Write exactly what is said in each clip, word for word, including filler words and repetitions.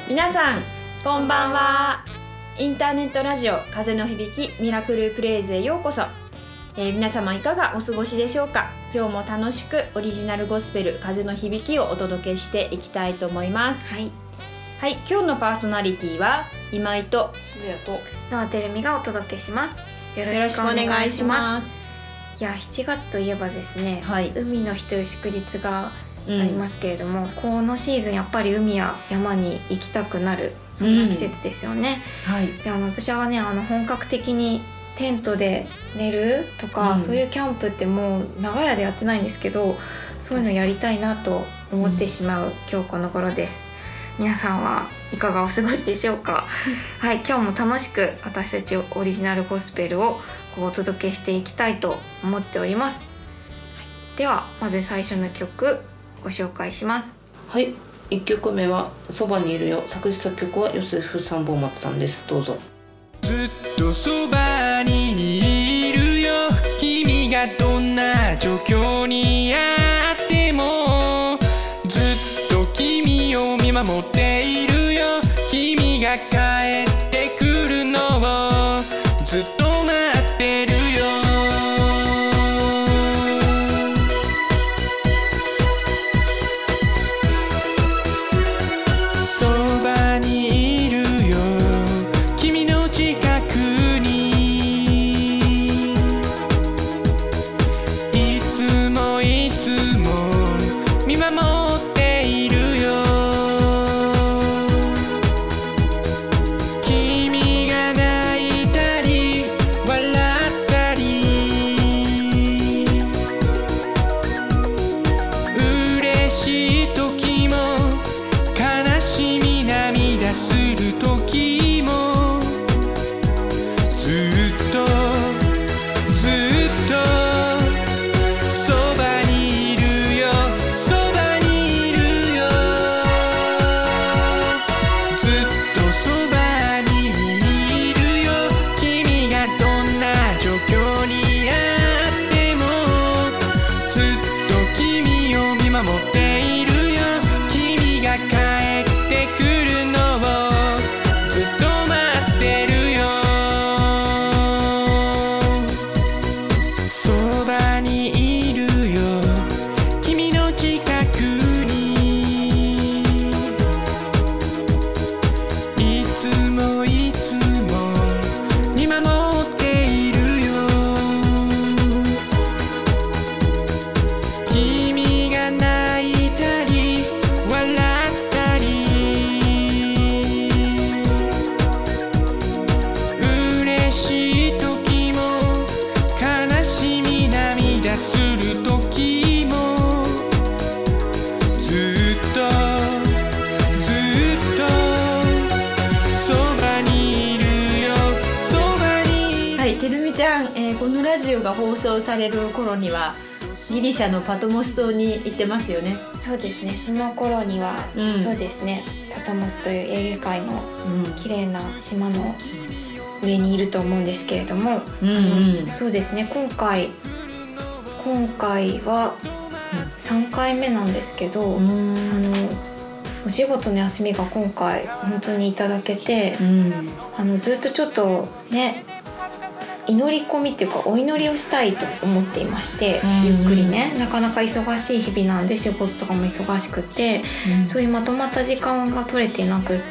皆さんこんばんは。インターネットラジオ風の響きミラクルプレイズへようこそ。えー、皆様いかがお過ごしでしょうか。今日も楽しくオリジナルゴスペル風の響きをお届けしていきたいと思います。 はい、 はい、今日のパーソナリティは今井と鈴谷とノアテルミがお届けします。よろしくおよろしくお願いし願いしま。 ますす。 いやしちがつといえばですね、 はい、 海の日という祝日があうんりますけれども、このシーズンやっぱり海や山に行きたくなるそんな季節ですよね。 はい、 であの私はねあの本格的にテントで寝るとか、 うんそういうキャンプってもう長屋でやってないんですけど、そういうのやりたいなと思ってしまう今日この頃です。皆さんはいかがお過ごしでしょうか。はい、今日も楽しく私たちオリジナルゴスペルをこうお届けしていきたいと思っております。はい、ではまず最初の曲ご紹介します。 はい、いっきょくめはそばにいるよ。作詞作曲はヨセフ三本松さんです。どうぞ。 ずっとそばにいるよ。君がどんな状況にあってもずっと君を見守っているよ。君が帰ってくるのをずっと待ってるよ。そばにいるよ。君の近くにいつもいつも見守っているよ。君が泣いたり笑ったり嬉しい時も悲しみ涙する時もずっとずっとそばにいるよ。そばにいるよ。ずっとそばにいるよ。君がどんな状況にあってもずっと君を見守っているよ。君が帰ってくるのをずっと待ってるよ。そばにいるよ。君の近くにいつもいつも見守っているよ。君が泣いたり笑ったり嬉しい時も悲しみ涙する時もずっとずっとそばにいるよ。そばにいる。 はい、てるみちゃん、えーこのラジオが放送される頃にはギリシャのパトモス島に行ってますよね。 そうですね、その頃には、 うんそうですね、パトモスというエーゲ海のうん綺麗な島の上にいると思うんですけれども、 うんうんそうですね、今回今回はさんかいめなんですけど、 うあんのお仕事の休みが今回本当にいただけて、 うんあのずっとちょっとね祈り込みっていうかお祈りをしたいと思っていまして、 うんゆっくりね、なかなか忙しい日々なんで仕事とかも忙しくて、そういうまとまった時間が取れてなくって、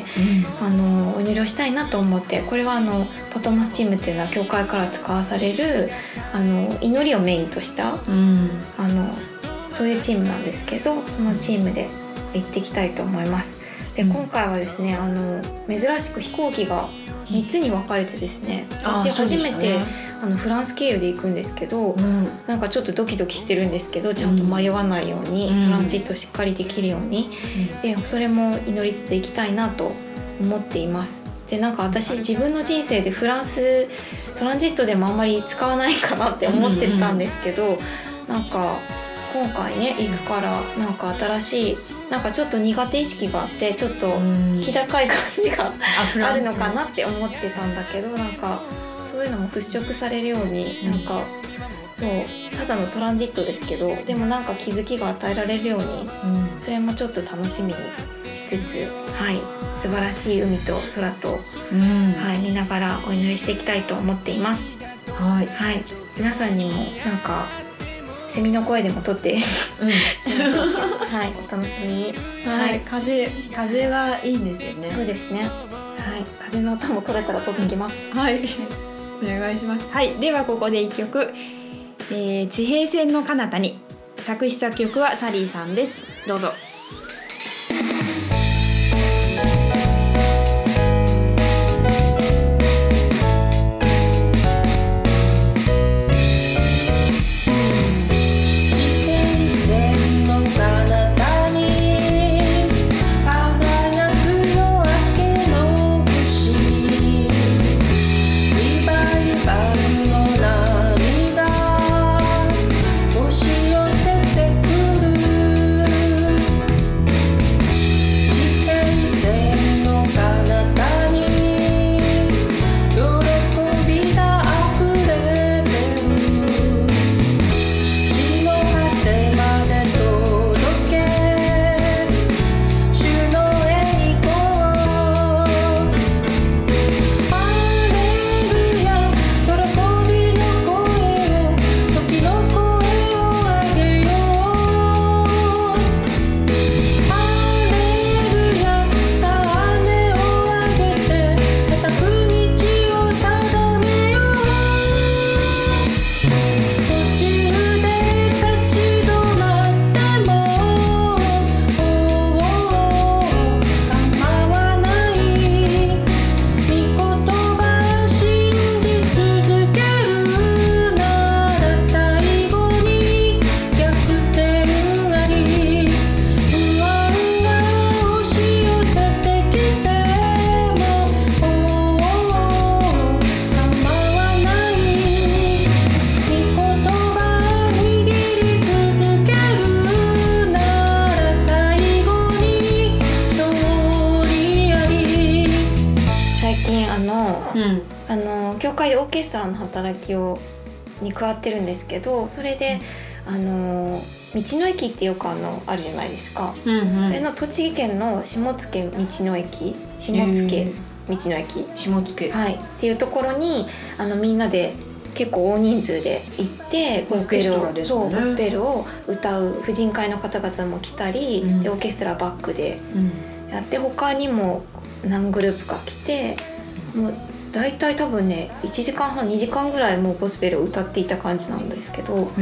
あのお祈りをしたいなと思って、これはあのパトモスチームっていうのは教会から使わされるあの祈りをメインとしたうんあのそういうチームなんですけど、そのチームで行ってきたいと思います。で、今回はですね、あの珍しく飛行機がみっつに分かれてですね、私あ初めてそうですねあのフランス経由で行くんですけど、 うんなんかちょっとドキドキしてるんですけど、ちゃんと迷わないように、 うんトランジットしっかりできるように、でそれも祈りつつ行きたいなと思っています。でなんか私自分の人生でフランストランジットでもあんまり使わないかなって思ってたんですけど、なんか今回ね行くからなんか新しいなんかちょっと苦手意識があって、ちょっと気高い感じがあるのかなって思ってたんだけど、なんかそういうのも払拭されるようになんかそうただのトランジットですけど、でもなんか気づきが与えられるように、それもちょっと楽しみにしつつ、はい、素晴らしい海と空と、 うんはい、見ながらお祈りしていきたいと思っています。 はい、 はい、皆さんにもなんかセミの声でも撮ってうんはい、お楽しみに。 はい、 はい、 風風がいいんですよね。 そうですね。はい、風の音も取れたら撮ってきます。 はいお願いします。はい、ではここで一曲、えー、地平線の彼方に、作詞作曲はサリーさんです。どうぞ。 あの教会でオーケストラの働きをに加わってるんですけど、それで、うん、あの道の駅ってよくあのあるじゃないですか、うんうん、それの栃木県の下野道の駅下野道の駅下野、 はい、っていうところにあのみんなで結構大人数で行ってゴスペルを、ね、そうゴスペルを歌う婦人会の方々も来たり、うん、でオーケストラバックでやって、うん、他にも何グループか来て、もうだいたい多分ねいちじかんはんにじかんぐらいもうゴスペルを歌っていた感じなんですけど、うん、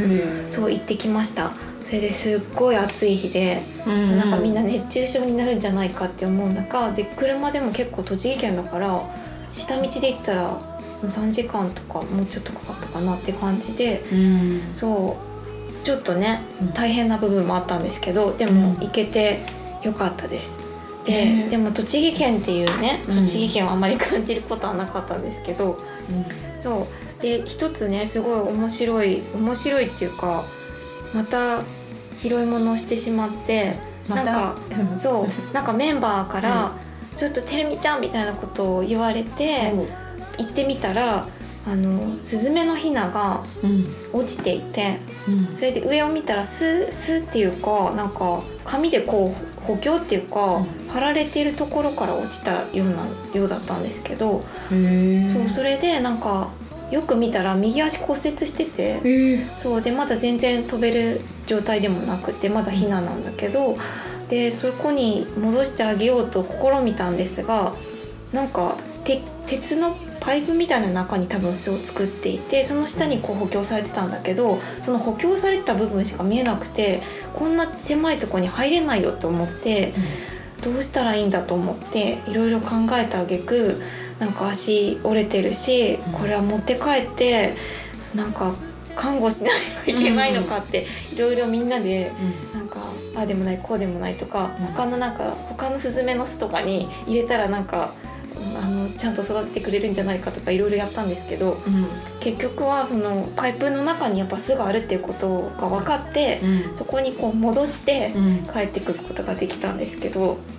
そう行ってきました。それですっごい暑い日で、うん、なんかみんな熱中症になるんじゃないかって思う中で、車でも結構栃木県だから下道で行ったらもうさんじかんとかもうちょっとかかったかなって感じで、うん、そうちょっとね大変な部分もあったんですけど、でも行けてよかったです。で, でも栃木県っていうね、栃木県はあんまり感じることはなかったんですけど、うん、そうで一つねすごい面白い面白いっていうか、また拾い物をしてしまって、ま、なんかそうなんかメンバーから、うん、ちょっとてるみちゃんみたいなことを言われて、うん、行ってみたらあのスズメのヒナが落ちていて、うん、それで上を見たらススっていうかなんか紙でこう補強っていうか、うん、貼られているところから落ちたようなようだったんですけど、そうそれでなんかよく見たら右足骨折してて、そうでまだ全然飛べる状態でもなくてまだヒナなんだけど、でそこに戻してあげようと試みたんですが、なんかて鉄のパイプみたいな中に多分巣を作っていて、その下にこう補強されてたんだけど、その補強されてた部分しか見えなくて、こんな狭いところに入れないよと思って、うん、どうしたらいいんだと思っていろいろ考えた挙句、なんか足折れてるし、うん、これは持って帰ってなんか看護しないといけないのかっていろいろみんなで、うん、なんかああでもないこうでもないとか、うん、他のなんか他のスズメの巣とかに入れたらなんかあのちゃんと育ててくれるんじゃないかとかいろいろやったんですけど、うん、結局はそのパイプの中にやっぱ巣があるっていうことが分かって、うん、そこにこう戻して帰ってくることができたんですけど、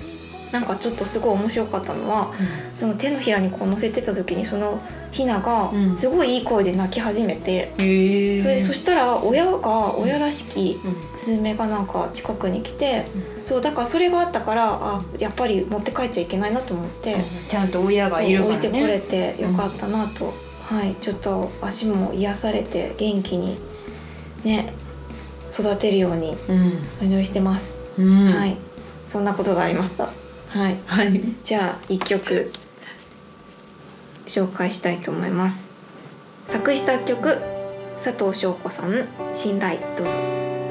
なんかちょっとすごい面白かったのは、うん、その手のひらにこう乗せてた時にそのヒナがすごいいい声で鳴き始めて、うん、それでそしたら親が親らしきスズメがなんか近くに来て、うん、そうだからそれがあったからあやっぱり持って帰っちゃいけないなと思って、うん、 ちゃんと親がいるからね置いてこれてよかったなと、うん、はい、ちょっと足も癒されて元気にね育てるようにお祈りしてます、うん、はい、そんなことがありました。はい、はい、じゃあいっきょく紹介したいと思います。作詞作曲佐藤翔子さん、信頼、どうぞ。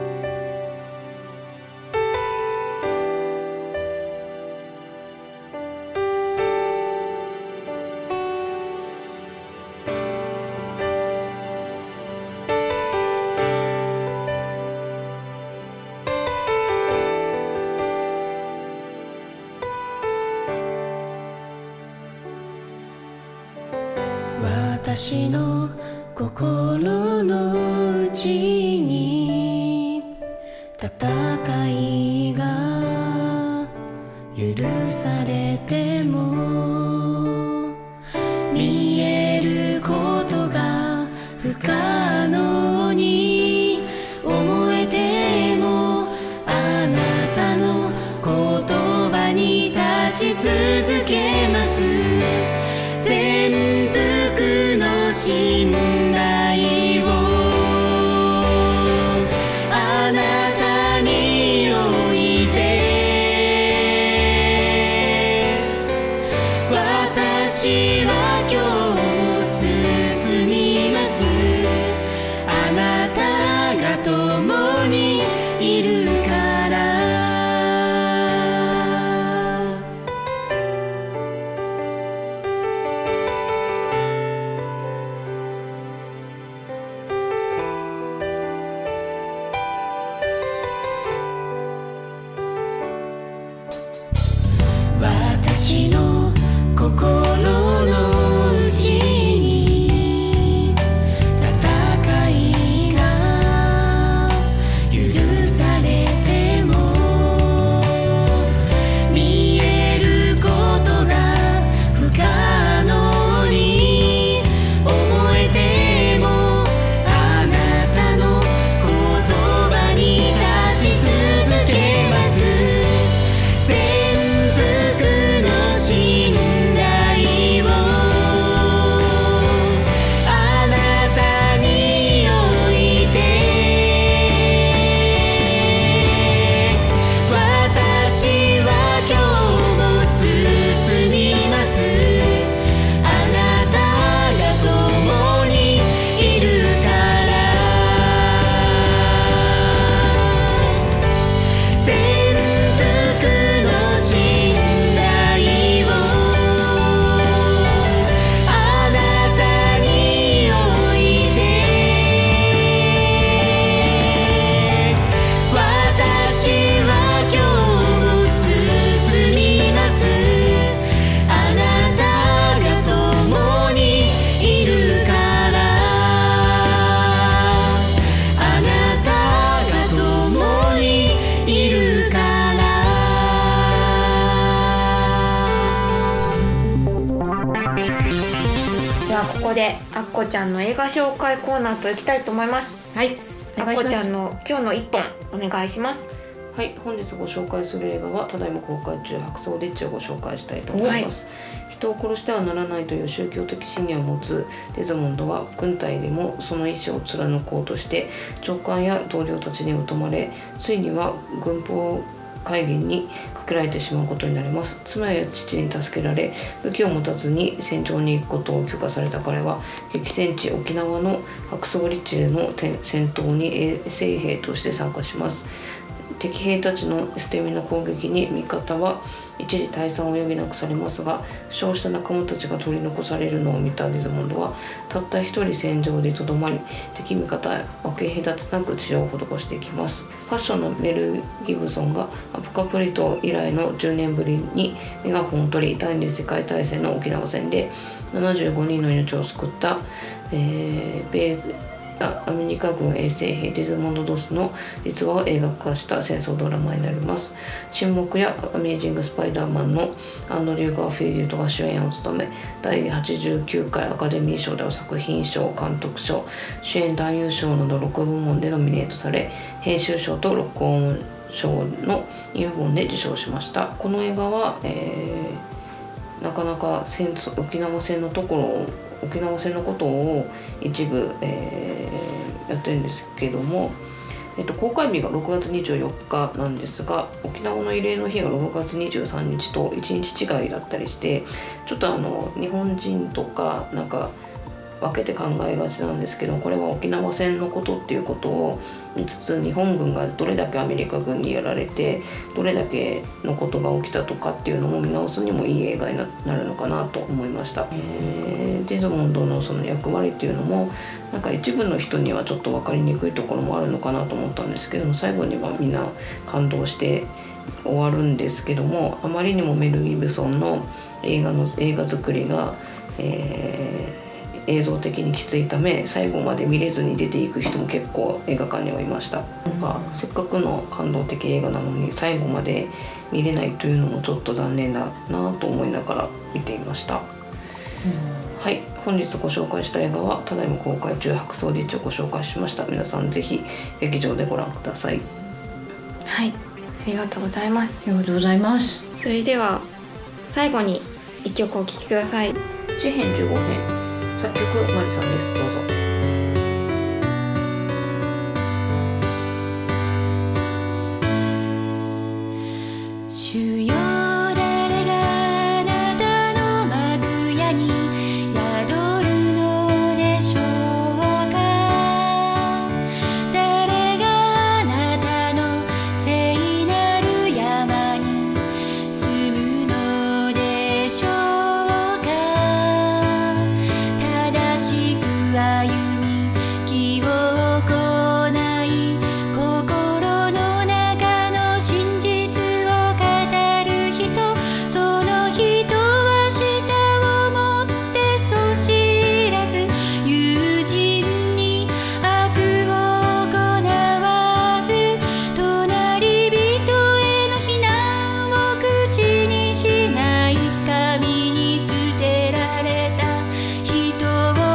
私の心の内に戦いが許されても見えることが不可能に思えてもあなたの言葉に立ち続けます。全幅の信頼をあなたに置いて私は今日も進みます。あなたが共にいるから私の心の内に戦いが許されても見えることが不可能に思えてもあなたの言葉に立ち続けます。信頼をあなたに置いて私は今日も進みます。あなたが共にいるから全幅の信頼ここであっこちゃんの映画紹介コーナーといきたいと思います。 はい、 あっこちゃんの今日の一本お願いします。 はい、本日ご紹介する映画はただいま公開中、白装デッチをご紹介したいと思います、はい、人を殺してはならないという宗教的信念を持つデズモンドは軍隊でもその意志を貫こうとして長官や同僚たちに疎まれ、ついには軍法会議にかけられてしまうことになります。妻や父に助けられ武器を持たずに戦場に行くことを許可された彼は激戦地沖縄の白装リッチでの戦闘に衛生兵として参加します。敵兵たちの捨て身の攻撃に味方は一時退散を余儀なくされますが、負傷した仲間たちが取り残されるのを見たデズモンドはたった一人戦場でとどまり、敵味方分け隔てなく治療を施していきます。ファッションのメル・ギブソンがアポカプリト以来のじゅうねんぶりにメガホンを取り、第二次世界大戦の沖縄戦でななじゅうごにんの命を救った、えー、米アメリカ軍衛生兵デズモンド・ドスの実話を映画化した戦争ドラマになります。沈黙やアメージング・スパイダーマンのアンドリュー・ガーフィールドが主演を務め、だいはちじゅうきゅうかいアカデミー賞では作品賞、監督賞、主演男優賞などろくぶもんでノミネートされ、編集賞と録音賞のにぶもんで受賞しました。この映画は、えー、なかなか戦争沖縄戦のところを沖縄戦のことを一部、えー、やってるんですけども、えっと、公開日がろくがつにじゅうよっかなんですが、沖縄の慰霊の日がろくがつにじゅうさんにちといちにち違いだったりして、ちょっとあの日本人とかなんか分けて考えがちなんですけど、これは沖縄戦のことっていうことを見つつ、日本軍がどれだけアメリカ軍にやられてどれだけのことが起きたとかっていうのも見直すにもいい映画になるのかなと思いました。えー、デズモンドのその役割っていうのもなんか一部の人にはちょっと分かりにくいところもあるのかなと思ったんですけども、最後にはみんな感動して終わるんですけども、あまりにもメル・ギブソンの映画の映画作りが、えー映像的にきついため、最後まで見れずに出ていく人も結構映画館にはいました。なんかせっかくの感動的映画なのに最後まで見れないというのもちょっと残念だなと思いながら見ていました。うん、はい、本日ご紹介した映画はただいま公開中、白装リッチをご紹介しました。皆さんぜひ劇場でご覧ください。 はい、ありがとうございます。 ありがとうございます。 それでは最後にいっきょくお聴きください。 詩編じゅうごへん、作曲マリさんです。どうぞ。 主よ、誰があなたの幕屋に宿るのでしょうか。誰があなたの聖なる山に住むのでしょう。歩み気を行い、心の中の真実を語る人、その人は舌を持ってそう知らず、友人に悪を行わず、隣人への非難を口にしない、神に捨てられた人を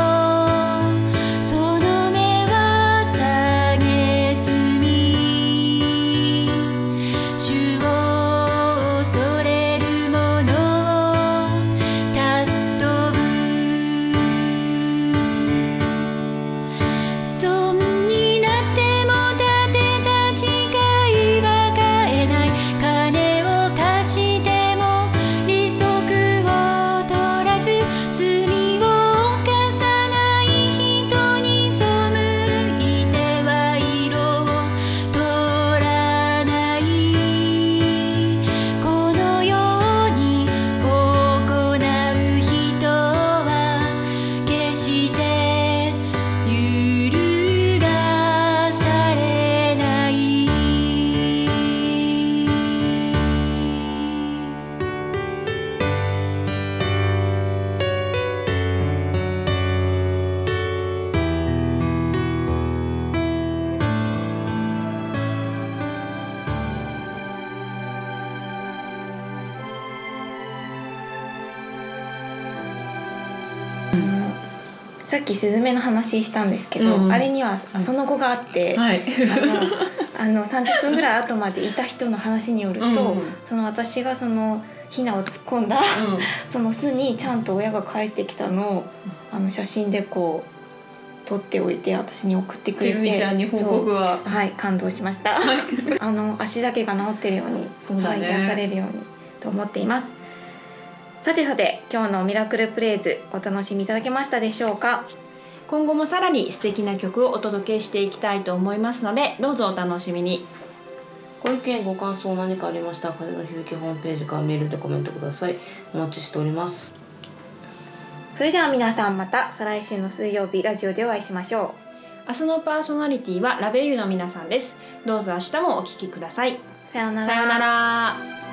さっきスズメの話したんですけど、うん、あれにはその後があって、はい、あの、あのさんじゅっぷんぐらい後までいた人の話によると、うん、その私がそのヒナを突っ込んだ、うん、その巣にちゃんと親が帰ってきたのをあの写真でこう撮っておいて私に送ってくれて、 てるみちゃんに報告は、 はい、感動しました。あの足だけが治ってるように、 そうだね、 はい、癒されるようにと思っています。さてさて、今日のミラクルプレイズお楽しみいただけましたでしょうか。 今後もさらに素敵な曲をお届けしていきたいと思いますので、どうぞお楽しみに。 ご意見ご感想何かありましたら、風の響きホームページからメールでコメントください。お待ちしております。 それでは皆さん、また再来週の水曜日ラジオでお会いしましょう。明日のパーソナリティはラベユーの皆さんです。どうぞ明日もお聞きください。 さようなら。 さようなら。